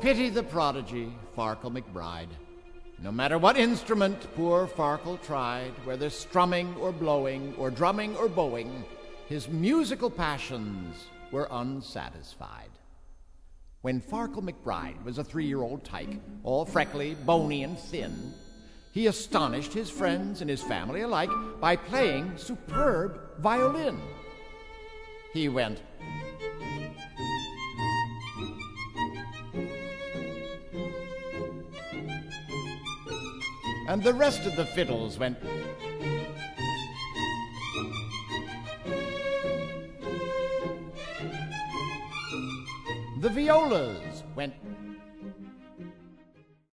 pity the prodigy, Farkle McBride. No matter what instrument poor Farkle tried, whether strumming or blowing, or drumming or bowing, his musical passions were unsatisfied. When Farkle McBride was a 3-year-old tyke, all freckly, bony, and thin, he astonished his friends and his family alike by playing superb violin. He went, and the rest of the fiddles went, the violas went,